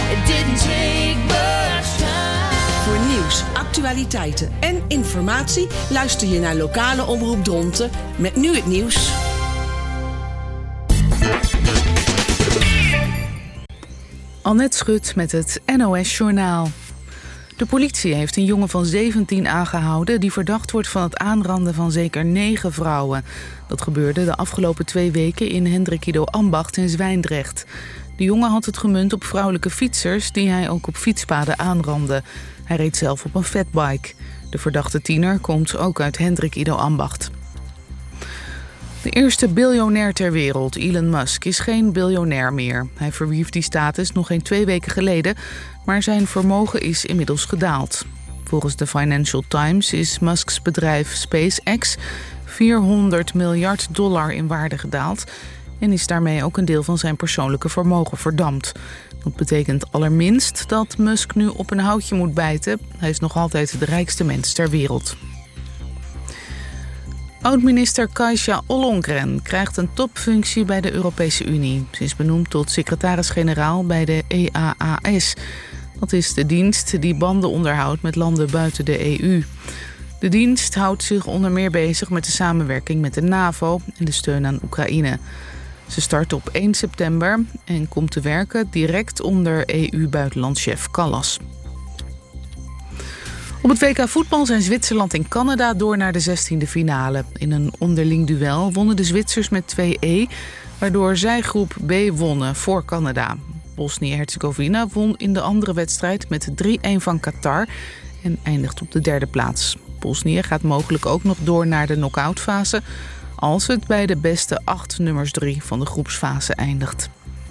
It didn't take much time. Voor nieuws, actualiteiten en informatie luister je naar Lokale Omroep Dronten met nu het nieuws. Annette Schut met het NOS-journaal. De politie heeft een jongen van 17 aangehouden die verdacht wordt van het aanranden van zeker 9 vrouwen. Dat gebeurde de afgelopen 2 weken in Hendrik Ido Ambacht in Zwijndrecht. De jongen had het gemunt op vrouwelijke fietsers die hij ook op fietspaden aanrandde. Hij reed zelf op een fatbike. De verdachte tiener komt ook uit Hendrik Ido Ambacht. De eerste biljonair ter wereld, Elon Musk, is geen biljonair meer. Hij verwierf die status nog geen 2 weken geleden, maar zijn vermogen is inmiddels gedaald. Volgens de Financial Times is Musks bedrijf SpaceX $400 miljard in waarde gedaald en is daarmee ook een deel van zijn persoonlijke vermogen verdampt. Dat betekent allerminst dat Musk nu op een houtje moet bijten. Hij is nog altijd de rijkste mens ter wereld. Oud-minister Kajsa Ollongren krijgt een topfunctie bij de Europese Unie. Ze is benoemd tot secretaris-generaal bij de EAAS. Dat is de dienst die banden onderhoudt met landen buiten de EU. De dienst houdt zich onder meer bezig met de samenwerking met de NAVO en de steun aan Oekraïne. Ze start op 1 september en komt te werken direct onder EU-buitenlandchef Kallas. Op het WK voetbal zijn Zwitserland en Canada door naar de 16e finale. In een onderling duel wonnen de Zwitsers met 2-1, waardoor zij groep B wonnen voor Canada. Bosnië-Herzegovina won in de andere wedstrijd met 3-1 van Qatar en eindigt op de 3e plaats. Bosnië gaat mogelijk ook nog door naar de knock-outfase als het bij de beste 8 nummers 3 van de groepsfase eindigt.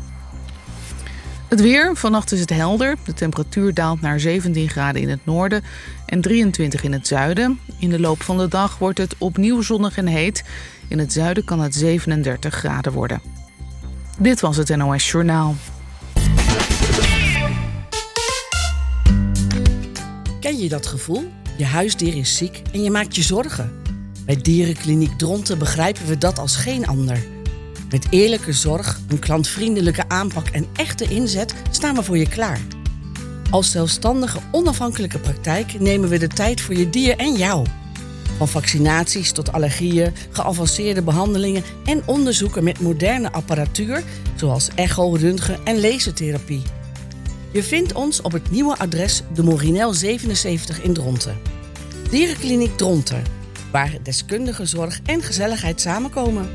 Het weer, vannacht is het helder. De temperatuur daalt naar 17 graden in het noorden en 23 in het zuiden. In de loop van de dag wordt het opnieuw zonnig en heet. In het zuiden kan het 37 graden worden. Dit was het NOS Journaal. Ken je dat gevoel? Je huisdier is ziek en je maakt je zorgen. Bij Dierenkliniek Dronten begrijpen we dat als geen ander. Met eerlijke zorg, een klantvriendelijke aanpak en echte inzet staan we voor je klaar. Als zelfstandige, onafhankelijke praktijk nemen we de tijd voor je dier en jou. Van vaccinaties tot allergieën, geavanceerde behandelingen en onderzoeken met moderne apparatuur, zoals echo, röntgen en lasertherapie. Je vindt ons op het nieuwe adres de Morinel 77 in Dronten. Dierenkliniek Dronten, waar deskundige zorg en gezelligheid samenkomen.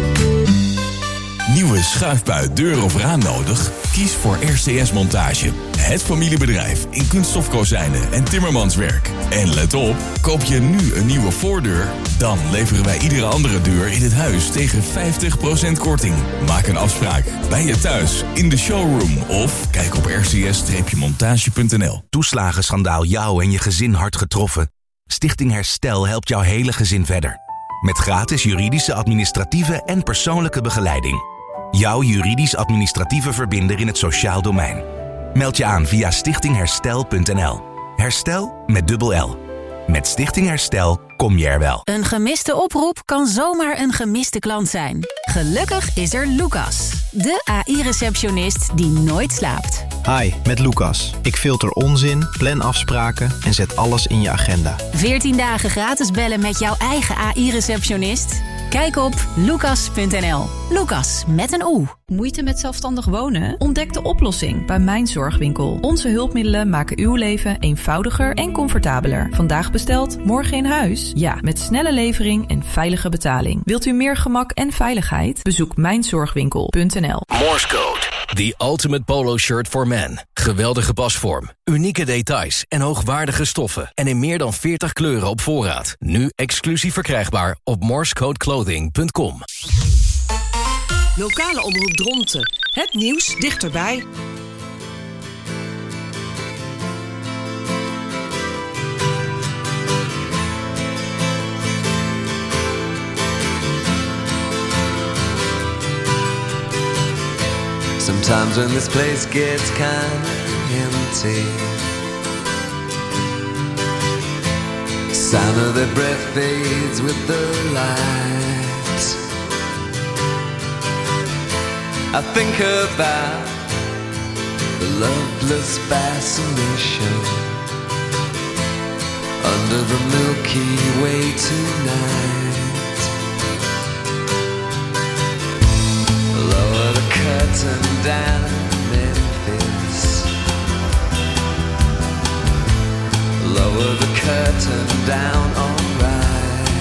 Nieuwe schuifbui, deur of raam nodig? Kies voor RCS Montage. Het familiebedrijf in kunststofkozijnen en timmermanswerk. En let op, koop je nu een nieuwe voordeur, dan leveren wij iedere andere deur in het huis tegen 50% korting. Maak een afspraak bij je thuis, in de showroom of kijk op rcs-montage.nl. Toeslagenschandaal jou en je gezin hard getroffen? Stichting Herstel helpt jouw hele gezin verder. Met gratis juridische, administratieve en persoonlijke begeleiding. Jouw juridisch-administratieve verbinder in het sociaal domein. Meld je aan via stichtingherstel.nl. Herstel met dubbel L. Met Stichting Herstel kom je er wel. Een gemiste oproep kan zomaar een gemiste klant zijn. Gelukkig is er Lucas, de AI-receptionist die nooit slaapt. Hi, met Lucas. Ik filter onzin, plan afspraken en zet alles in je agenda. 14 dagen gratis bellen met jouw eigen AI-receptionist? Kijk op lucas.nl. Lucas met een O. Moeite met zelfstandig wonen? Ontdek de oplossing bij Mijn Zorgwinkel. Onze hulpmiddelen maken uw leven eenvoudiger en comfortabeler. Vandaag besteld, morgen in huis? Ja, met snelle levering en veilige betaling. Wilt u meer gemak en veiligheid? Bezoek mijnzorgwinkel.nl. Morse Code, the ultimate polo shirt for men. Geweldige pasvorm, unieke details en hoogwaardige stoffen. En in meer dan 40 kleuren op voorraad. Nu exclusief verkrijgbaar op morsecodeclothing.com. Lokale Omroep Dronten. Het nieuws dichterbij. Sometimes when this place gets kind of empty, sound of their breath fades with the light. I think about loveless fascination under the Milky Way tonight. Lower the curtain down in Memphis. Lower the curtain down, alright.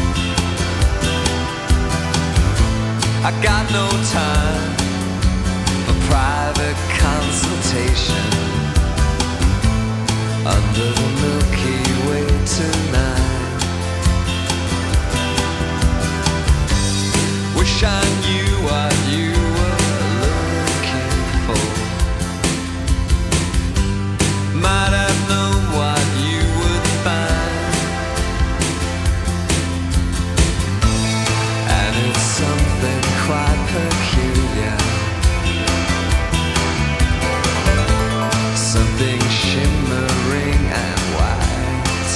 I got no time for private consultation under the Milky Way tonight. Wish I knew what you were looking for. Might have known what you would find. And it's something quite peculiar, something shimmering and white.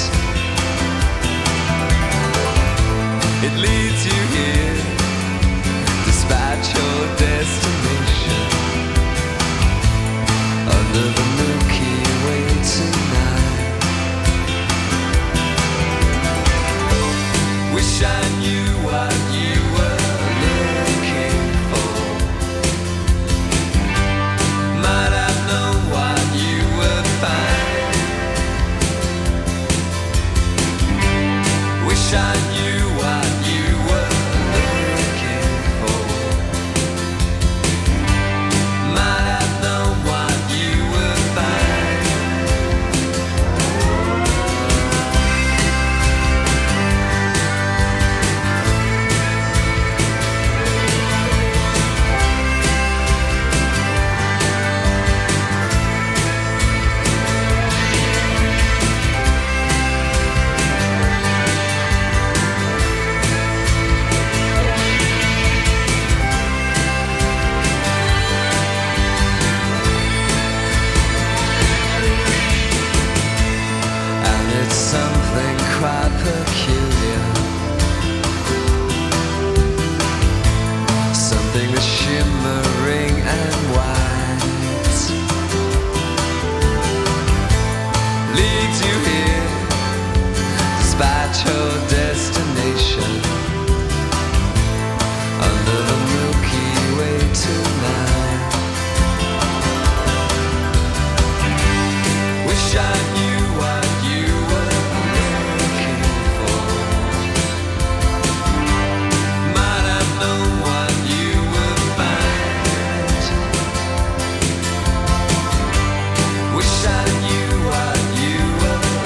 It leads you here, despite your destination, under the Milky Way tonight. Wish I knew what you were looking for. Might have known what you would find. Wish I knew what you were looking for. Might have known what you would find. And it's something quite peculiar, something that's shimmering and white. Leads you here, despite your destination, under the Milky Way tonight. Wish I knew what you were looking for. Might have known what you would find. Wish I knew what you were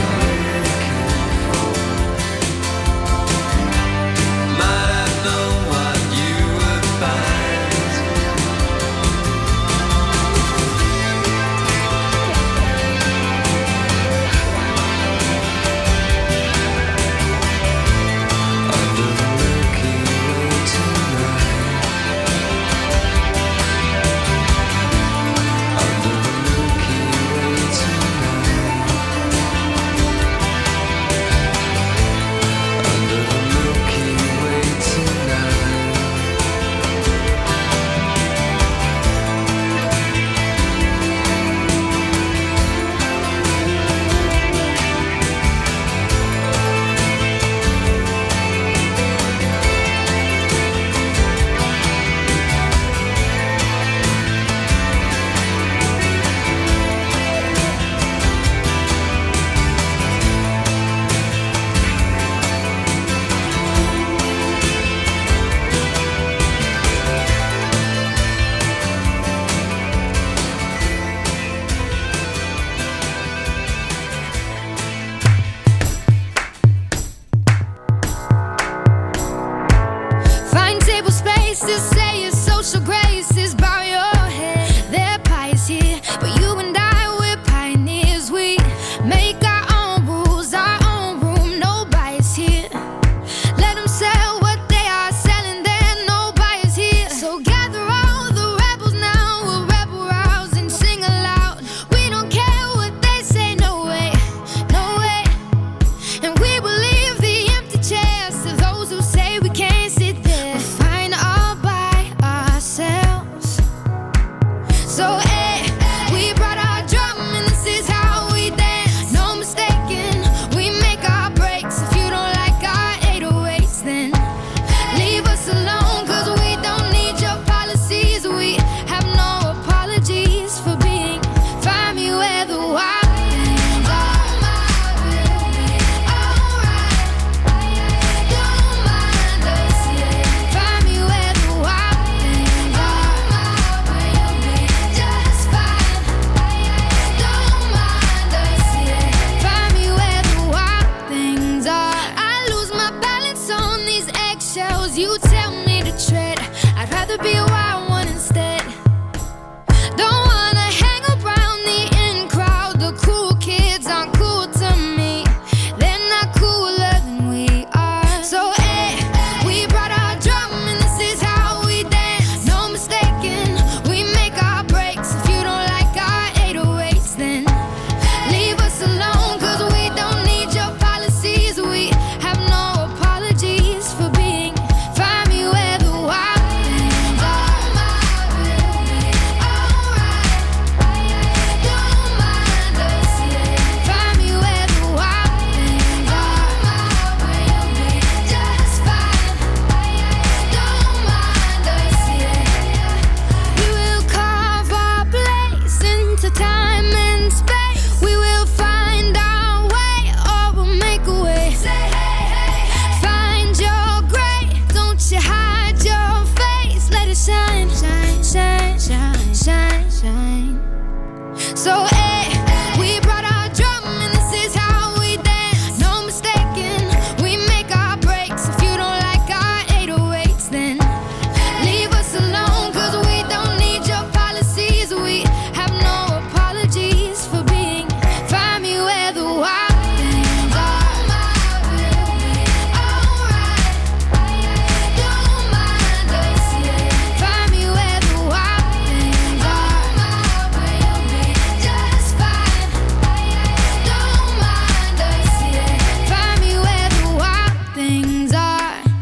time and space. We will find our way, or we'll make a way. Say hey, hey, hey. Find your gray, don't you hide your face. Let it shine, shine, shine, shine, shine, shine. So hey, we brought our drum and this is how we dance. No mistaking, we make our breaks. If you don't like our 808s, then leave us alone, 'cause we don't need your policies. We have no apologies for being. Find me where the wild things are. Alright, don't mind us. Find me where the wild things are. Just fine. Don't mind us. Find me where the wild things are.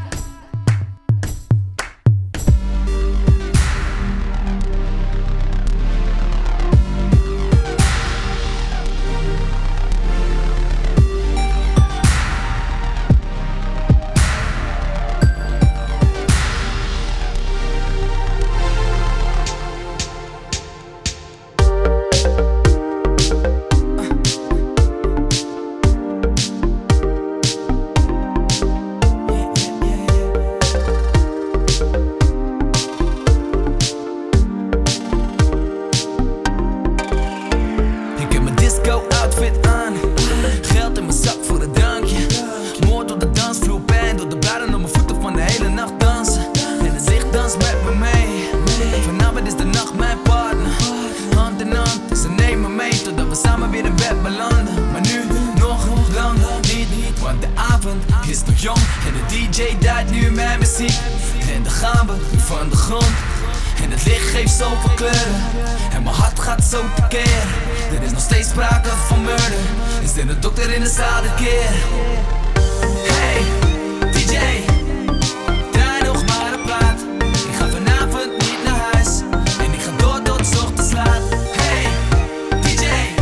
Ik heb mijn disco-outfit aan, geld in mijn zak voor een drankje. Moord op de dansvloer, pijn door de bladen op mijn voeten van de hele nacht dansen. En het licht danst met me mee. Vanavond is de nacht mijn partner. Hand in hand, ze nemen mee totdat we samen weer in bed belanden. Maar nu nog lang niet, want de avond is nog jong. En de DJ draait nu mijn muziek. En dan gaan we nu van de grond. En het licht geeft zoveel kleuren. En mijn hart gaat zo tekeer. Er is nog steeds sprake van murder. Is er een dokter in de zaal dit keer? Hey, DJ, draai nog maar een plaat. Ik ga vanavond niet naar huis. En ik ga door tot 's ochtends laat. Hey, DJ,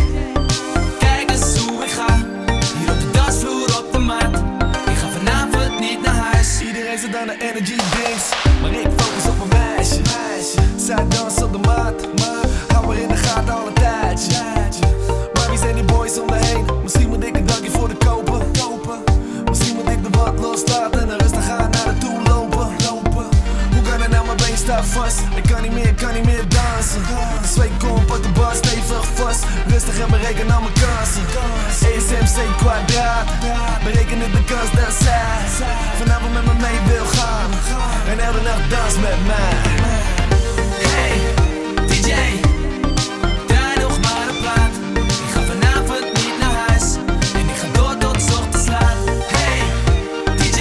kijk eens hoe ik ga. Hier op de dansvloer op de mat. Ik ga vanavond niet naar huis. Iedereen zit aan de energy drinks, maar ik focus op mijn meisje. Zij danst op de maat, hou haar in de gaten al een tijdje. Maar wie zijn die boys om me heen? Misschien moet ik een drankje voor de kopen. Misschien moet ik de wat loslaten en rustig gaan naar de toe lopen. Hoe kan het nou, mijn been staat vast? Ik kan niet meer dansen. De zweet komt, pak de bar stevig vast. Rustig en bereken al mijn kansen. ESMC kwadraat, berekenen de kans dat zij vanavond met me mee wil gaan. En elke nacht dans met mij. Hey, DJ, draai nog maar een plaat. Ik ga vanavond niet naar huis. En ik ga door tot 's ochtends laat. Hey, DJ,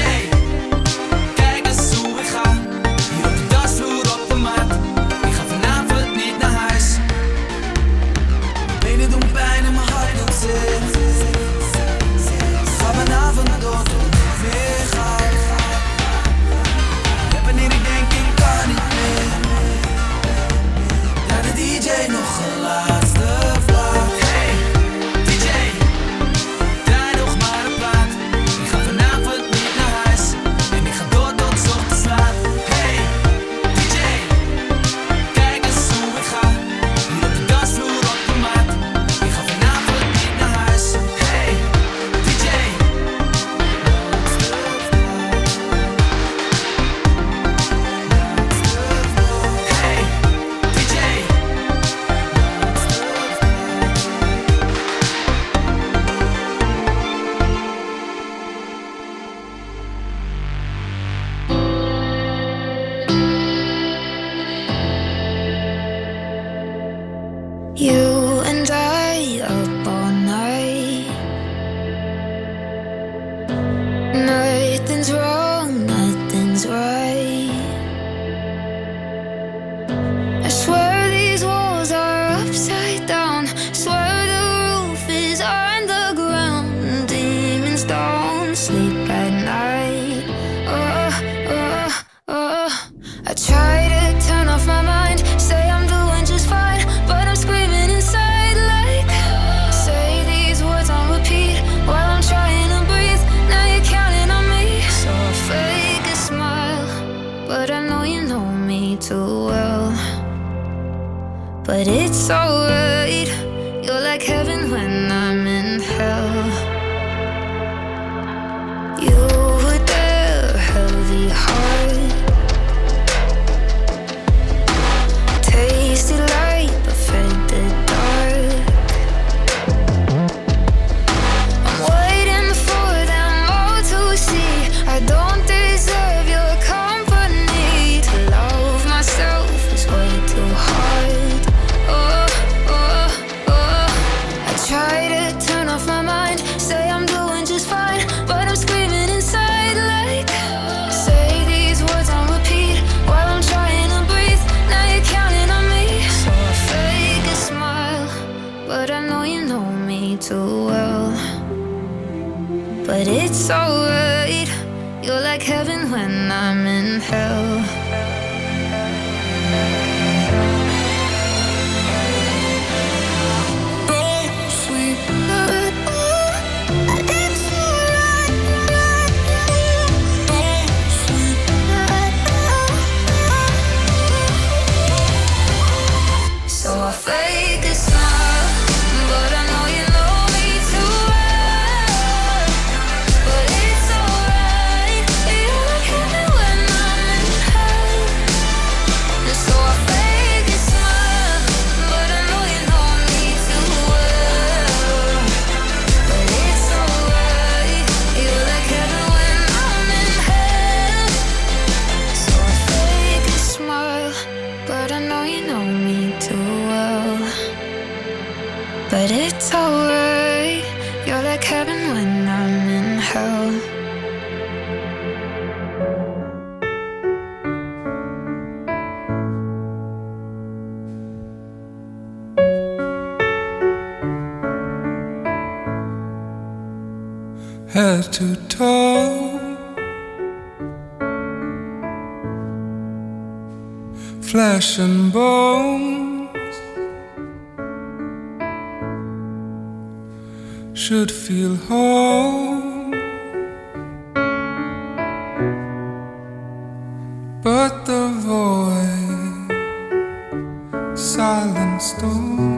kijk eens hoe ik ga. Hier op de dansvloer op de mat. Ik ga vanavond niet naar huis. Mijn benen doen pijn en mijn hart doet zeer. Ga vanavond door tot ik weer ga. Wanneer ik denk ik kan niet meer. but I know you know me too well. But it's alright, you're like heaven when I'm in hell. So I fake a smile, but I know you know me too well. But it's alright, you look at me when I'm in hell. And so I fake a smile, but I know you know me too well. But it's alright, you look at me when I'm in hell. So I fake a smile, but I know you know me too well. But it's alright, you're like heaven when I'm in hell. Head to toe, flesh and bones, should feel whole, but the void, silent stone.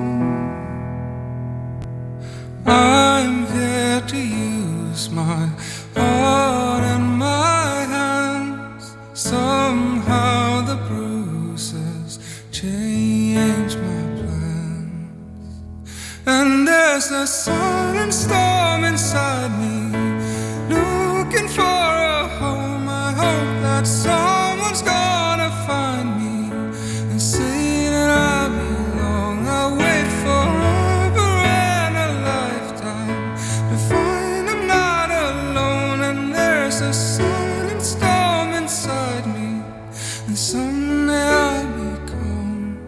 I'm here to use my heart and my hands. Somehow the bruises change my plans. And there's a silent storm inside me, looking for a home. I hope that someone's gonna find me and say that I belong. I'll wait forever and a lifetime to find I'm not alone. And there's a silent storm inside me, and someday I'll be calm.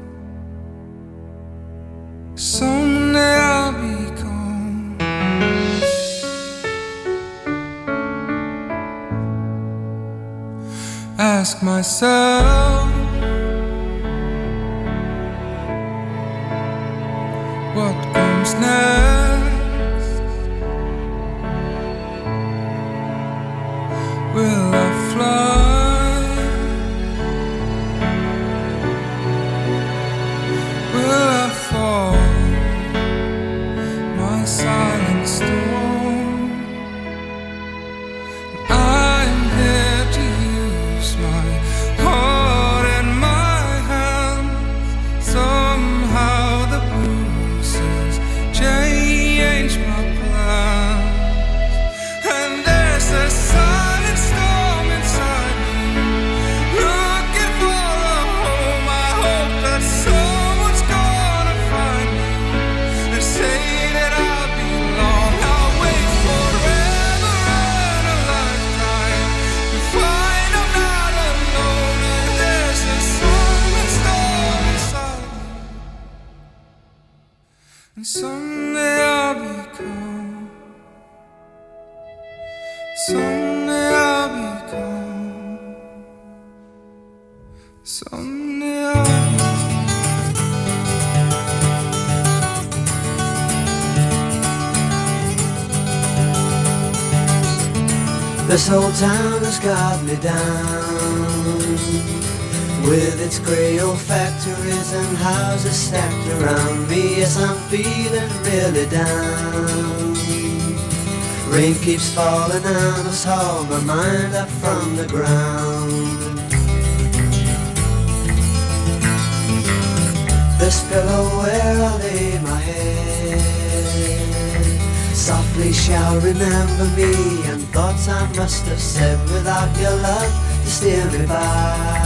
Someday I'll be calm. Ask myself, what comes next? Will I fly? Will I fall? My silent storm. I'm here to use my heart and my hands. Somehow the bruises change my plans. And there's a silent storm inside me, looking for a home. I hope that someone's gonna find me and say that I belong. I'll wait forever and a lifetime to find I'm not alone. And there's a silent storm inside me, and someday I'll be calm. Someday I'll be calm. Someday I'll be This whole town has got me down, with its grey old factories and houses stacked around me. Yes, I'm feeling really down. Rain keeps falling and it's haul my mind up from the ground. This pillow where I lay my head softly shall remember me, and thoughts I must have said without your love to steer me by.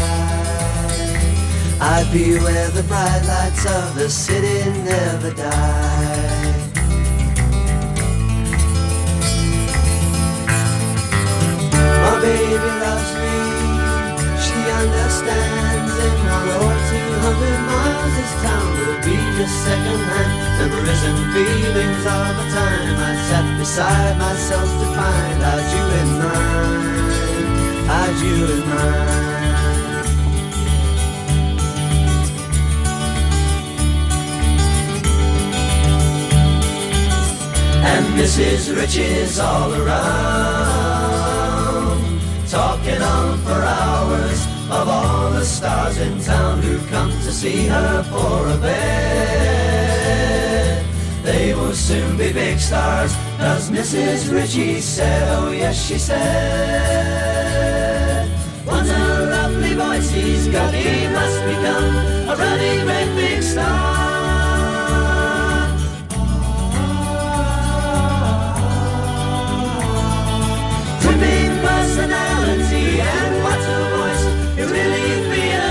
I'd be where the bright lights of the city never die. My baby loves me, she understands. In 1 or 200 miles this town will be just second hand. Memories and feelings all the time. I sat beside myself to find out you in mine, out you in mine. And Mrs. Riches all around, talking on for hours of all the stars in town who come to see her for a bed. They will soon be big stars, as Mrs. Ritchie said, oh yes she said. What a lovely voice he's got, he must become a really great big star. Dripping personality and what a voice, he'll really be a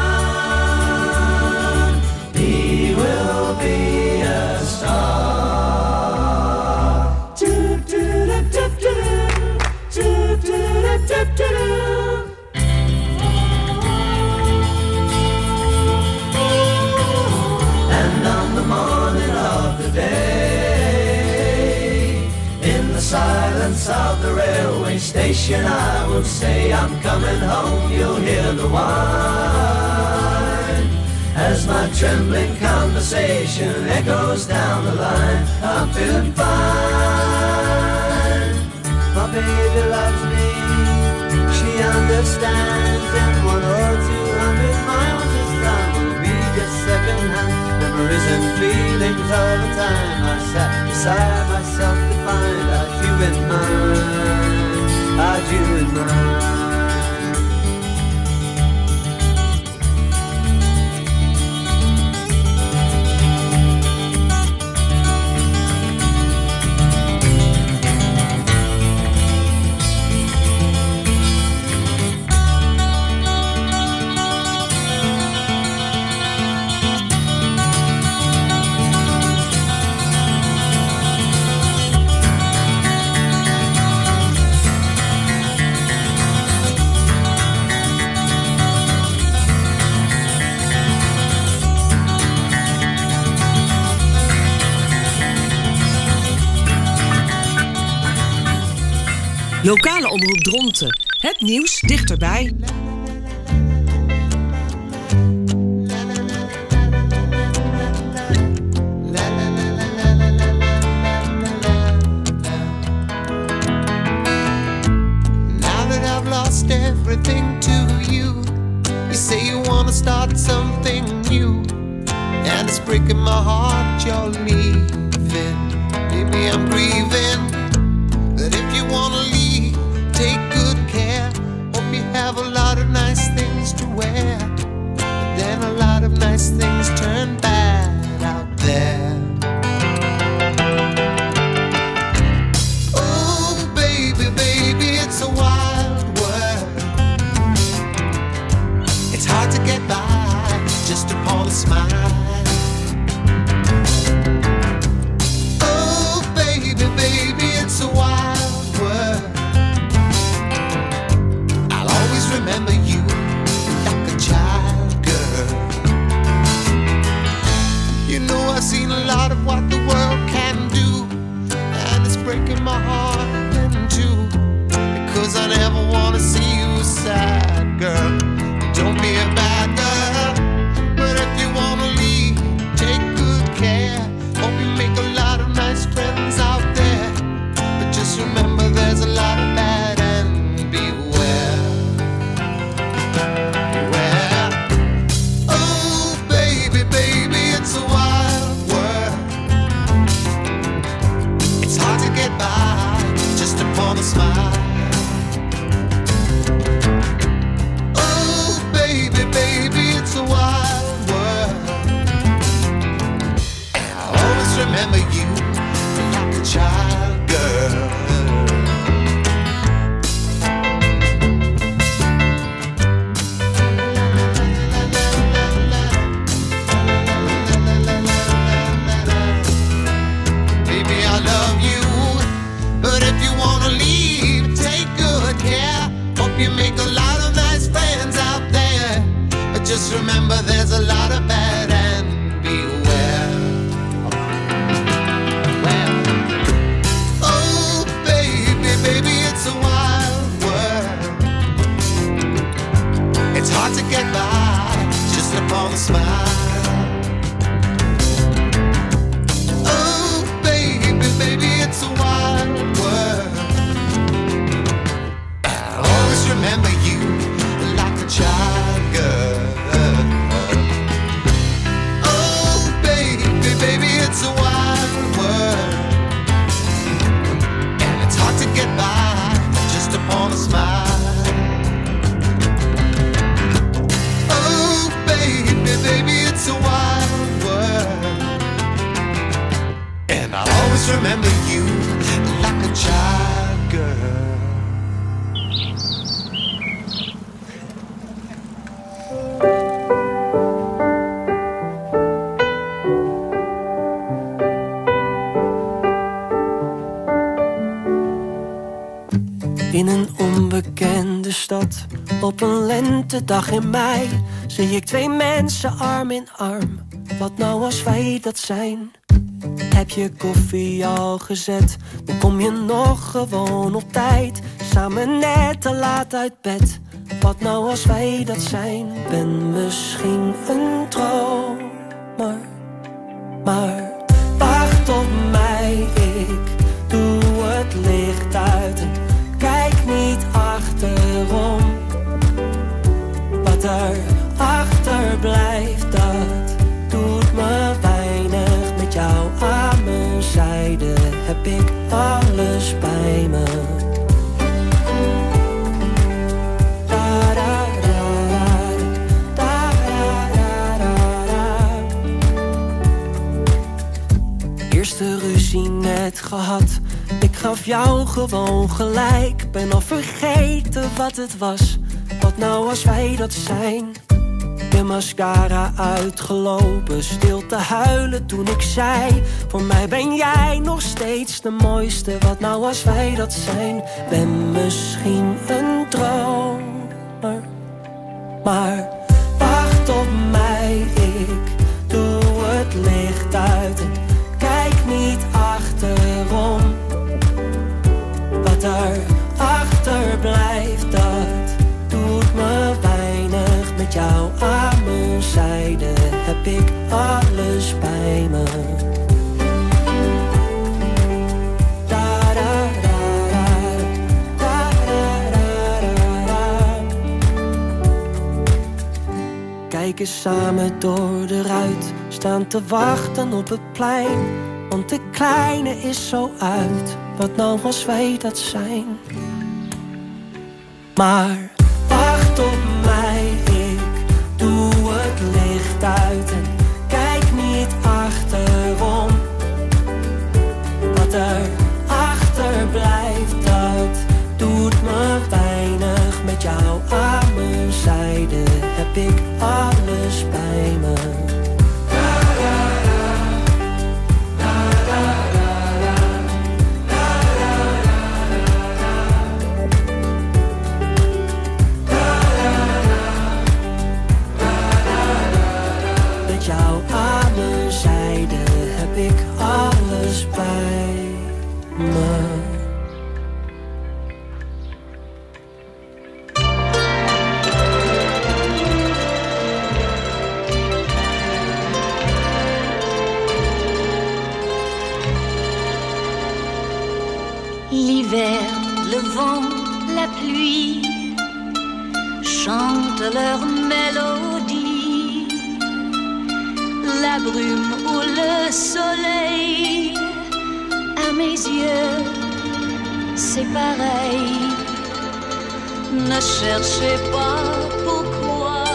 star. He will be a star. And on the morning of the day, in the silence of the railway station, I will say, I'm coming home, you'll hear the whine as my trembling conversation echoes down the line. I'm feeling fine. My baby loves me, she understands. In 100 or 200 miles this time will be just secondhand memories and feelings all the time. I sat beside myself to find out you in mine, out you in mine. Lokale omroep Dronten. Het nieuws dichterbij. Now that I've lost everything to you, you say you wanna start something new, and it's breaking my heart you're leaving. Maybe I'm grieving. But if you wanna leave, take good care. Hope you have a lot of nice things to wear. But then a lot of nice things turn bad out there. Oh, baby, baby, it's a wild world. It's hard to get by just upon a smile. Oh, baby, baby, it's a wild world. I'll always remember you like a child girl. I'll always remember you like a child girl. In een onbekende stad, op een lentedag in mei, zie ik twee mensen arm in arm. Wat nou als wij dat zijn? Heb je koffie al gezet? Dan kom je nog gewoon op tijd. Samen net te laat uit bed. Wat nou als wij dat zijn? Ben misschien een dromer, maar wacht op mij. Ik doe het licht uit en kijk niet achterom. Wat er achterblijft, dat doet me weinig. Met jou aan mijn zijde heb ik alles bij me. Eerste ruzie net gehad, ik gaf jou gewoon gelijk. Ben al vergeten wat het was, wat nou als wij dat zijn? De mascara uitgelopen, stil te huilen toen ik zei: voor mij ben jij nog steeds de mooiste. Wat nou als wij dat zijn? Ben misschien een dromer, maar wacht op mij. Ik doe het licht uit en kijk niet achterom. Wat er achterblijft, dat doet me weinig. Met jou aan mijn zijde heb ik alles bij me. Kijken samen door de ruit, staan te wachten op het plein. Want de kleine is zo uit, wat nou als wij dat zijn? Maar wacht op mij, ik doe het licht uit en kijk niet achterom. Wat er achterblijft, dat doet me weinig. Met jou aan mijn zijde heb ik alles bij me. Met jou aan mijn zijde heb ik alles bij me. L'hiver, le vent, la pluie chantent leur mélodie. La brume ou le soleil, à mes yeux, c'est pareil. Ne cherchez pas pourquoi,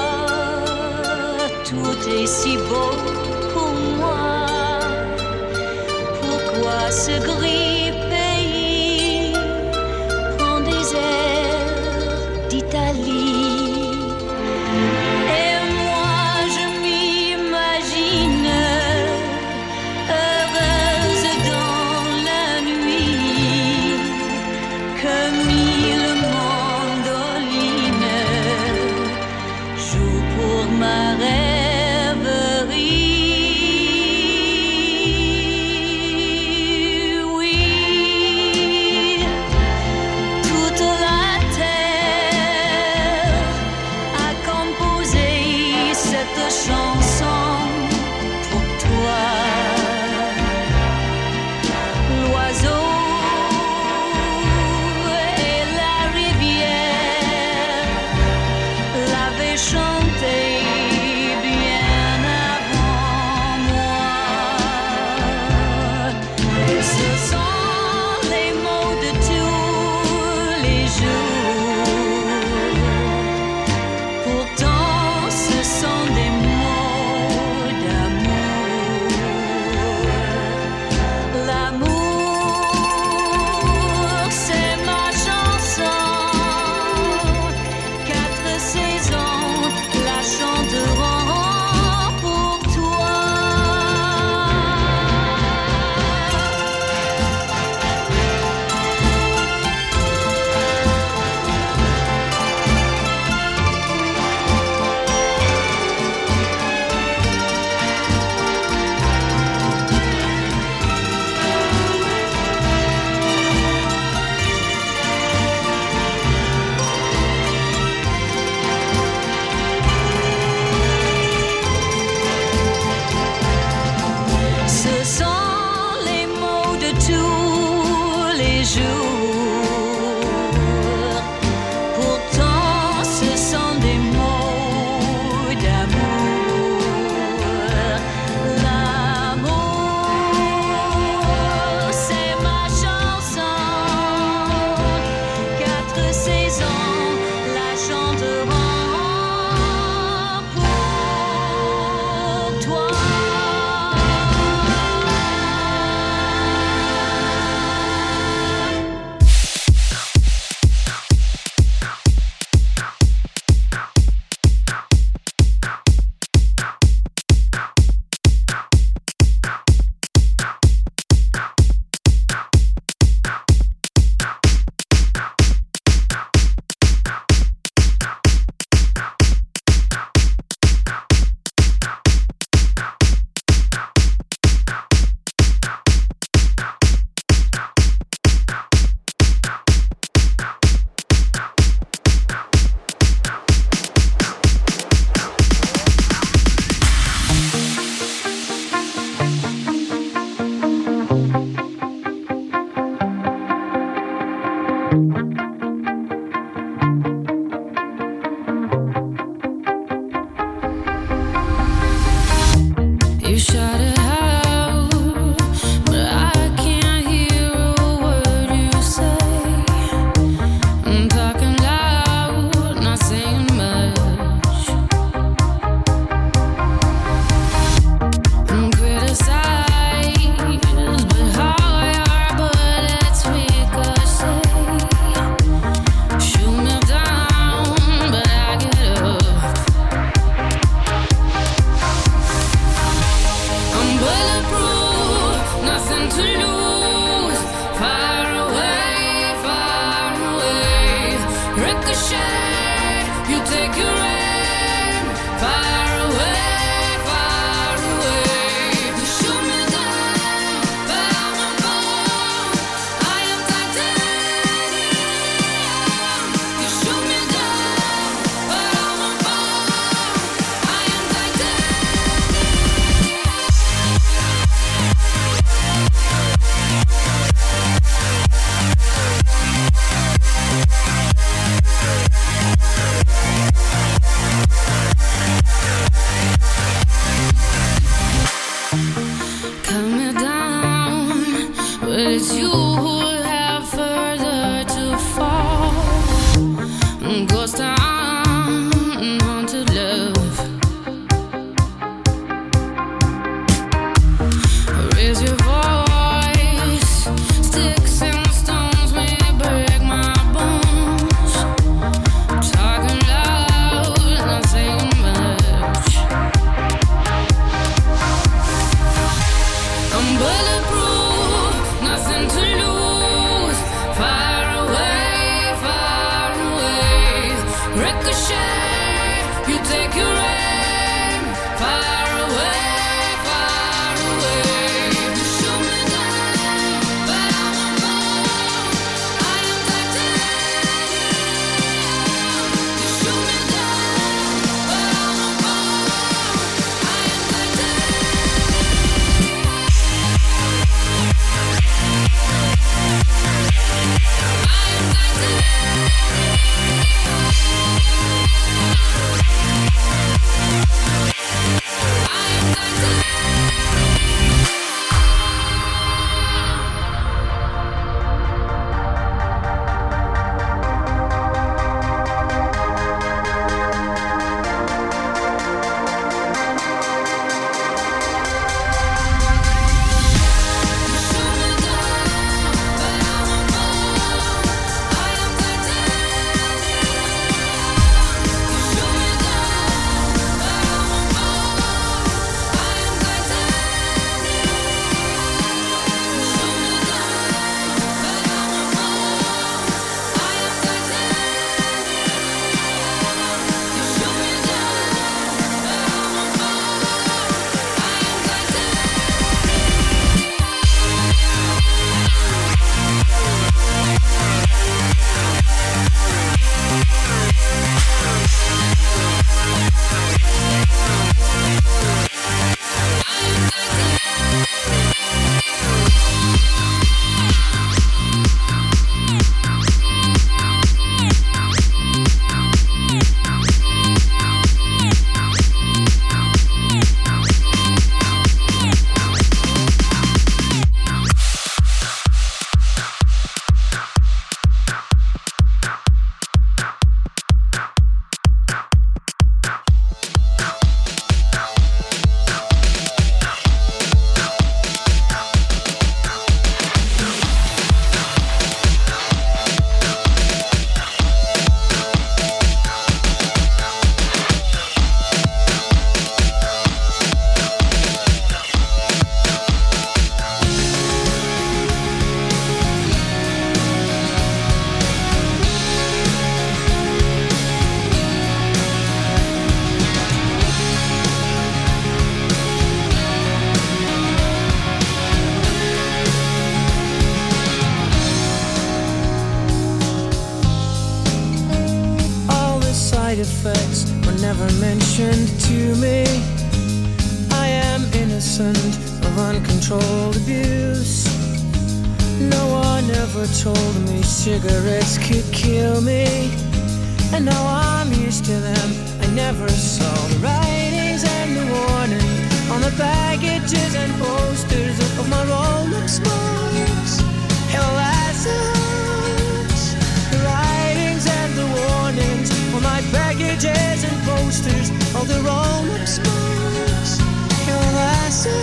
tout est si beau pour moi. Pourquoi ce gris pays prend des airs d'Italie? Et moi je m'imagine heureuse dans la nuit, que mille mandolines jouent pour ma rêverie. Oui, toute la terre a composé cette chanson pour toi. L'oiseau et la rivière l'avaient chanté bien avant moi. Et ce sont les mots de tous les jours. Pourtant ce sont des mots d'amour. La Pourtant, ce sont des mots d'amour. L'amour, c'est ma chanson. 4 saisons la chanteront pour toi. You shout it out, but I can't hear a word you say. I'm talking loud, not saying much. I'm criticized, but how your bullets ricochet. Shoot me down, but I get up. I'm bulletproof, nothing to lose. Far away, far away. Ricochet, you take your aim. Far away, far away. You shoot me down, but I won't fall. I am titanium. You shoot me down, but I won't fall. I am titanium. Cut me down, but it's you who have further to fall. Ghost town, haunted love. Raise your voice, sticks and stones may break my bones. Talking loud, not saying much. I'm bulletproof, nothing to lose. never mentioned to me. I am innocent of uncontrolled abuse. No one ever told me cigarettes could kill me, and now I'm used to them. I never saw the writings and the warning on the packages and posters of my roll-up smokes. Hell, that's the hoax. The writings and the warnings on my packages and posters of the roll-up smokes. Hell, that's the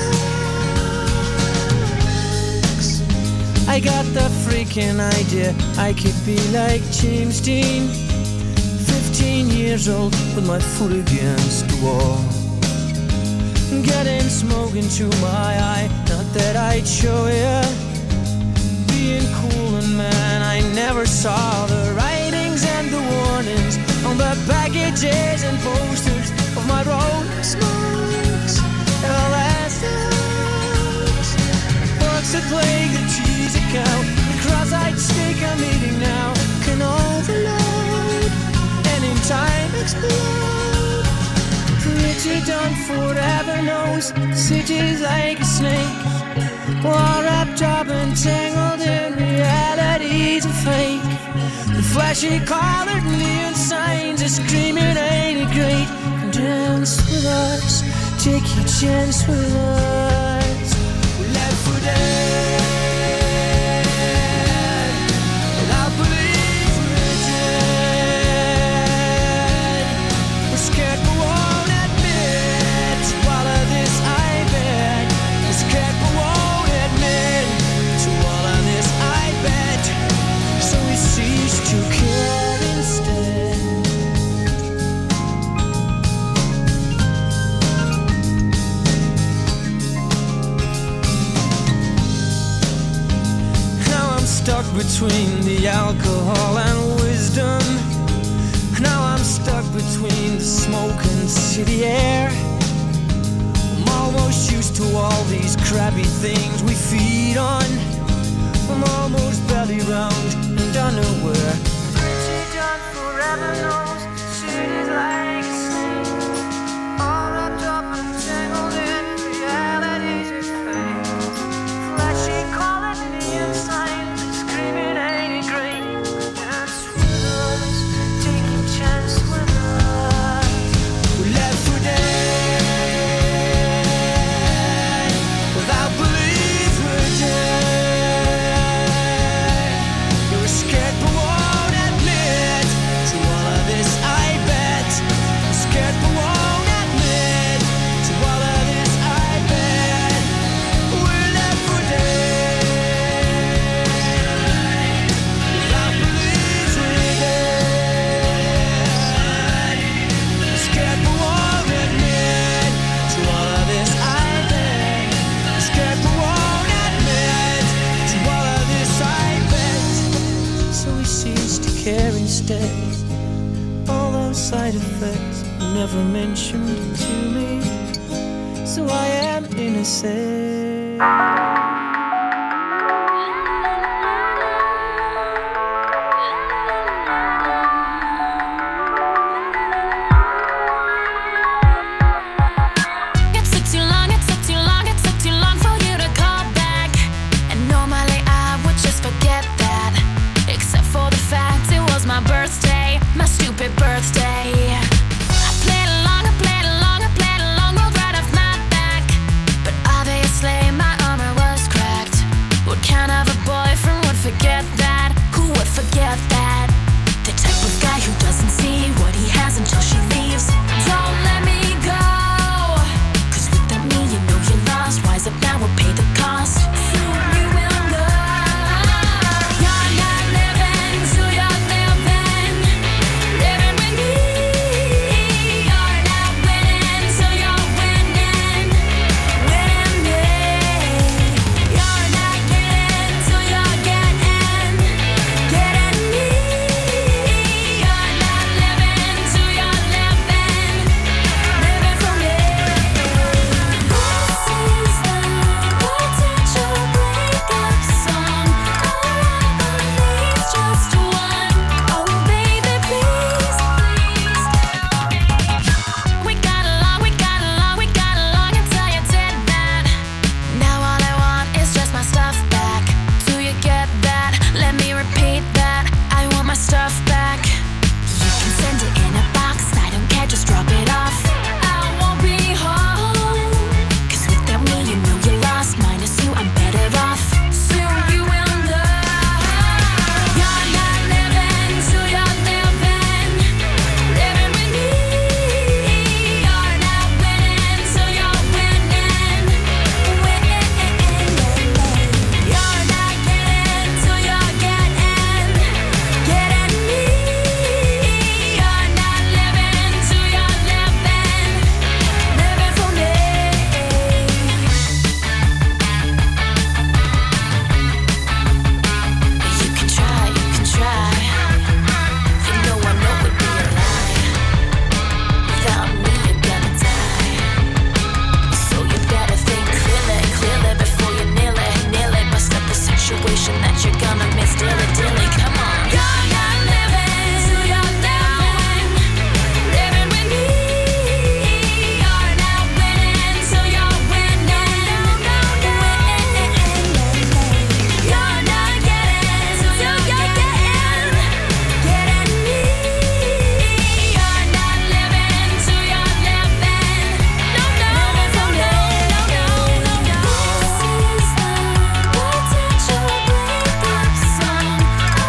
hoax. I got the freaking idea I could be like James Dean, 15 years old with my foot against the wall, getting smoke into my eye, not that I'd show ya. Being cool and man, I never saw the writings and the warnings on the packages and posters of my road smokes. Well, that's the hoax. Books that plague the cheese account, the cross-eyed steak I'm eating now can overload and in time explode. Richard Dunford ever knows cities like a snake, all wrapped up and tangled in realities of fake. The flashy collared neon signs are screaming, ain't it great? Come dance with us, take your chance with us. We left for dead, and I believe we're dead. We're scared but won't admit. Swallow this, I bet. We're scared but won't admit. Swallow this, I bet. So we cease to care instead. Now I'm stuck between the alcohol and wisdom. Now I'm stuck between the smoke and city air. I'm almost used to all these crappy things we feed on. I'm almost belly round and unaware. Richard Dunn forever knows cities like a snake, all wrapped up and tangled in realities of fate. Flashy collared neon signs and screaming, ain't it great? Dance with us, take your chance with us. We're left for dead, without belief we're dead. You were scared but won't admit to all of this, I bet. You're scared but won't admit to all of this, I bet. We're left for dead, without belief we're dead. You're scared but won't admit to all of this, I bet. You're scared but won't admit to all of this, I bet. So we cease to care instead. All those side effects were never mentioned to me. So I am innocent. It took too long, it took too long, it took too long for you to call back. And normally I would just forget that, except for the fact it was my birthday, my stupid birthday. I played along, I played along, I played along, rolled right off my back. But obviously my armor was cracked. What kind of a boyfriend would forget that? Who would forget that? The type of guy who doesn't see what he has until she leaves. Don't let me go, 'cause without me you know you're lost. Wise up now or pay the cost. Soon you will know you're not living till you're living. Living with me. You're not winning till you're winning. Winning me. You're not winning till you're attraction that you're gonna miss. Dilly dilly, come on. You're not living, so you're living, living with me. You're not winning, so you're winning. You're not getting, so you're getting me. You're not living, so you're living. No, no, no, no, no, no, no. This is the potential breakup song.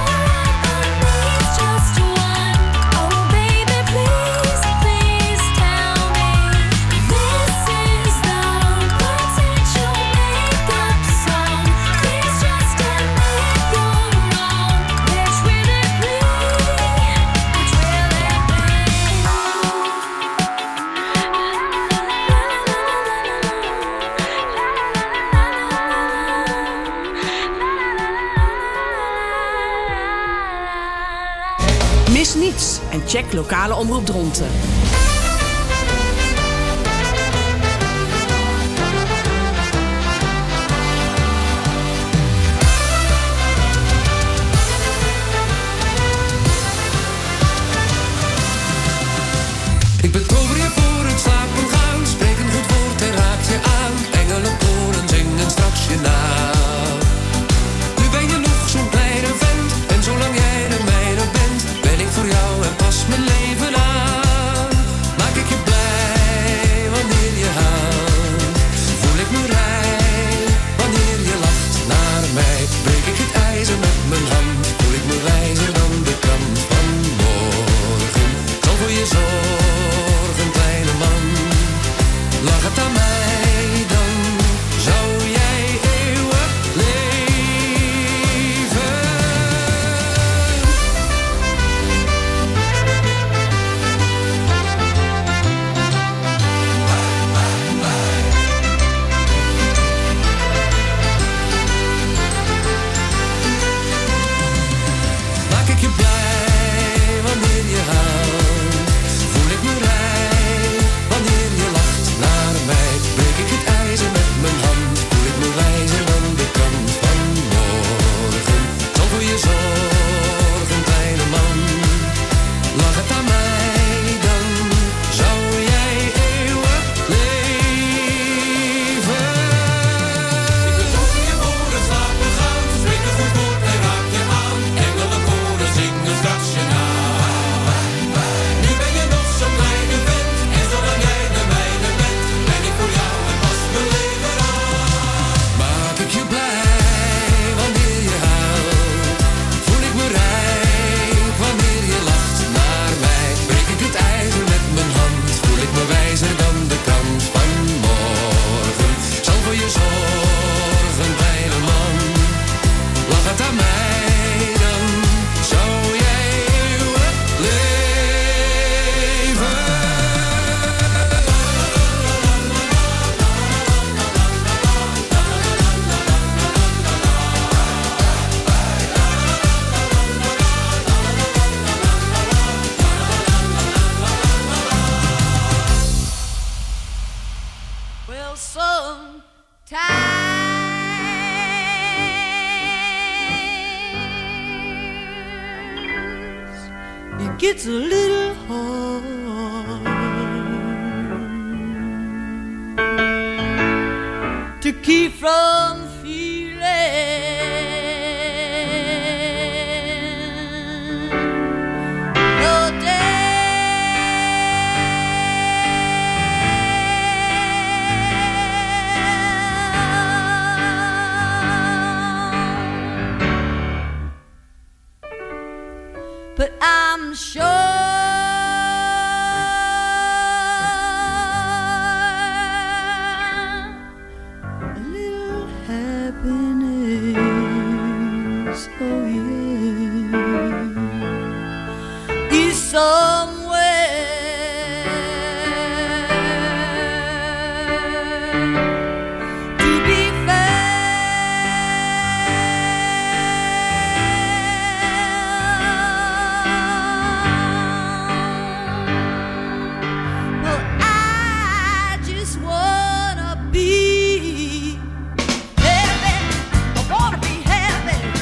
Just one. Oh baby, please, please tell me. This is the potential makeup song. Please just admit you're wrong. Which will it be? Which will it Mis niets en check lokale omroep Dronten. Ik betover je voor het slapen gaan. Spreek een goed woord en raak je aan. Engelenkoren zingen straks je naam. Nu ben je nog zo'n kleine vent. En zolang jij de mijne bent, ben ik voor jou en pas mijn leven aan. Maak ik je blij wanneer je huilt. Voel ik me rijk wanneer je lacht naar mij. Breek ik het ijzer met mijn hand. Voel ik me wijzer dan de krant van morgen. Zal voor je zorgen, kleine man. Lach het aan mij, dan zou jij eeuwig leven. Maak ik je blij wanneer je huilt. Voel ik me rijk wanneer je lacht naar mij. Breek ik het ijzer met mijn hand. Voel ik me wijzer dan de krant van morgen. Zal voor je zorgen, kleine man. Lach het aan mij, dan zou jij eeuwig leven. Ik betover je voor het slapen gaan. Spreek een goed woord en raak je aan. Engelenkoren zingen straks je naam. Nu ben je nog zo'n kleine vent. En zolang jij de mijne bent, ben ik voor jou en pas mijn leven aan. Maak ik je blij wanneer je huilt. Voel ik me rijk wanneer je lacht naar mij. Breek ik het ijzer met mijn hand. Voel ik me wijzer dan de krant van morgen. Zal voor je zorgen, kleine man. Lach het aan mij, dan zou jij eeuwig leven. Well, sometimes it gets a little hard to keep from feeling no but I'm sure a little happiness, oh yeah, is somewhere to be found. Well, I just wanna be happy. I wanna be happy.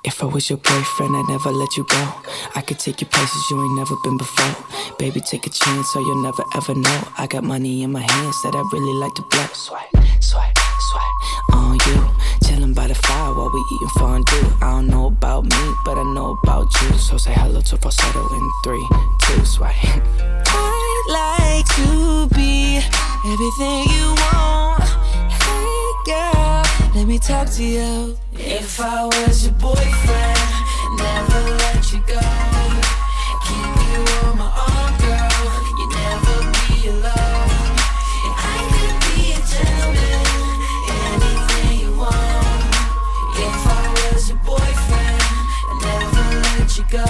If I was your boyfriend, I'd never let you go. I could take you places you ain't never been before. Baby, take a chance so you'll never ever know. I got money in my hands that I really like to blow. Swipe, swipe, swipe on you. Chillin' by the fire while we eating fondue. I don't know about me, but I know about you. So say hello to falsetto in 3, 2, swipe. I'd like to be everything you want. Hey girl, let me talk to you. If I was your boyfriend, never let you go. Keep you on my arm, girl. You never be alone. I could be a gentleman, anything you want. If I was your boyfriend, never let you go.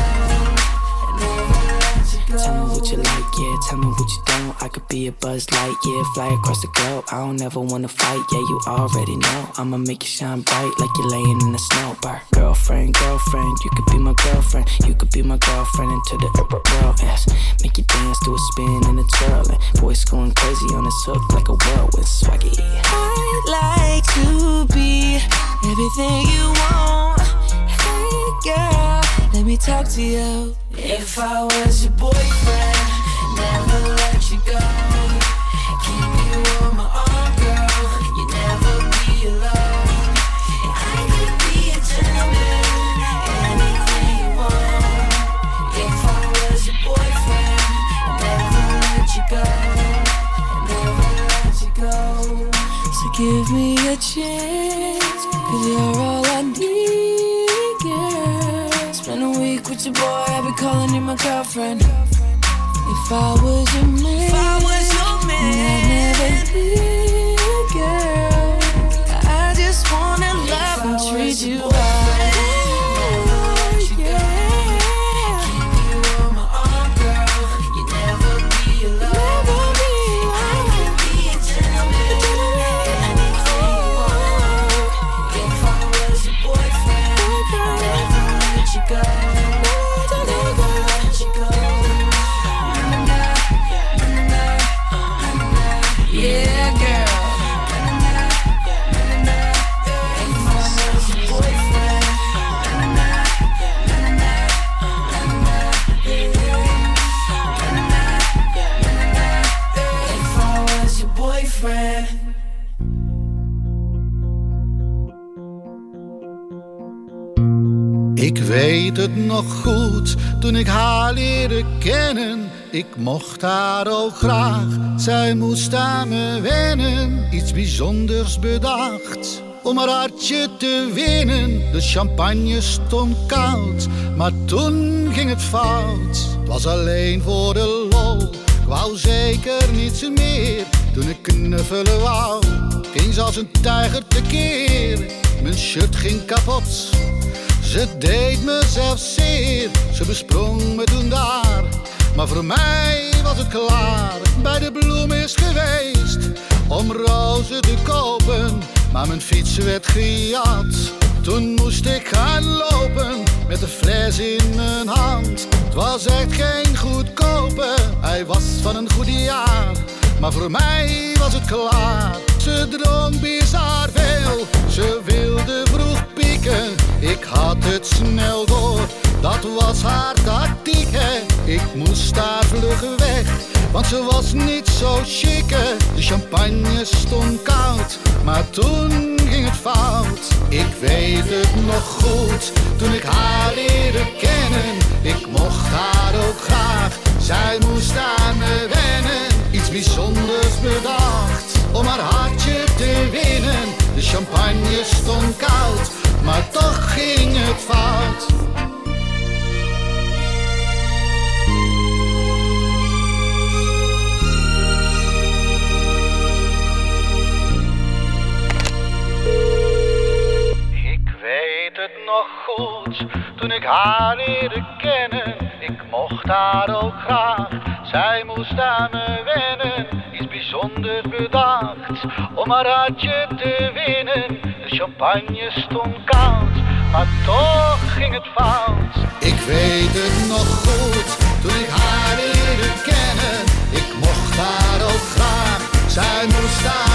Tell me what you like, yeah, tell me what you don't. I could be a Buzz Lightyear, fly across the globe. I don't ever wanna fight, yeah, you already know. I'ma make you shine bright like you're laying in the snow. Girlfriend, girlfriend, you could be my girlfriend. You could be my girlfriend into the world, yes. Make you dance to a spin and a twirl. And voice going crazy on this hook like a whirlwind swaggy. I'd like to be everything you want. Hey girl, let me talk to you. If I was your boyfriend, never let you go. Keep you on my arm, girl. You never be alone. I could be a gentleman, anything you want. If I was your boyfriend, never let you go. Never let you go. So give me a chance, 'cause you're all I need, girl. Spend a week with your boy, I'll be calling you my girlfriend. If I was your man, I'd never leave, girl. I just wanna love and treat you right. Ik weet het nog goed, toen ik haar leerde kennen. Ik mocht haar ook graag, zij moest aan me wennen. Iets bijzonders bedacht, om haar hartje te winnen. De champagne stond koud, maar toen ging het fout. Het was alleen voor de lol, ik wou zeker niets meer. Toen ik knuffelen wou, ging ze als een tijger tekeer. Mijn shirt ging kapot, ze deed me zelfs zeer. Ze besprong me toen daar, maar voor mij was het klaar. Bij de bloem is geweest om rozen te kopen, maar mijn fiets werd gejat. Toen moest ik gaan lopen met de fles in mijn hand. Het was echt geen goedkope, hij was van een goed jaar, maar voor mij was het klaar. Ze dronk bizar veel, ze wilde vroeg pieken. Ik had het snel door, dat was haar tactiek, hè. Ik moest daar vlug weg, want ze was niet zo chique. De champagne stond koud, maar toen ging het fout. Ik weet het nog goed, toen ik haar leerde kennen. Ik mocht haar ook graag, zij moest aan me wennen. Iets bijzonders bedacht, om haar hartje te winnen. De champagne stond koud, maar toch ging het fout. Ik weet het nog goed, toen ik haar leerde kennen. Ik mocht haar ook graag, zij moest aan me wennen. Iets bijzonders bedacht, om haar hartje te winnen. De champagne stond koud, maar toch ging het fout. Ik weet het nog goed, toen ik haar leerde kennen. Ik mocht haar ook graag, zij moest aan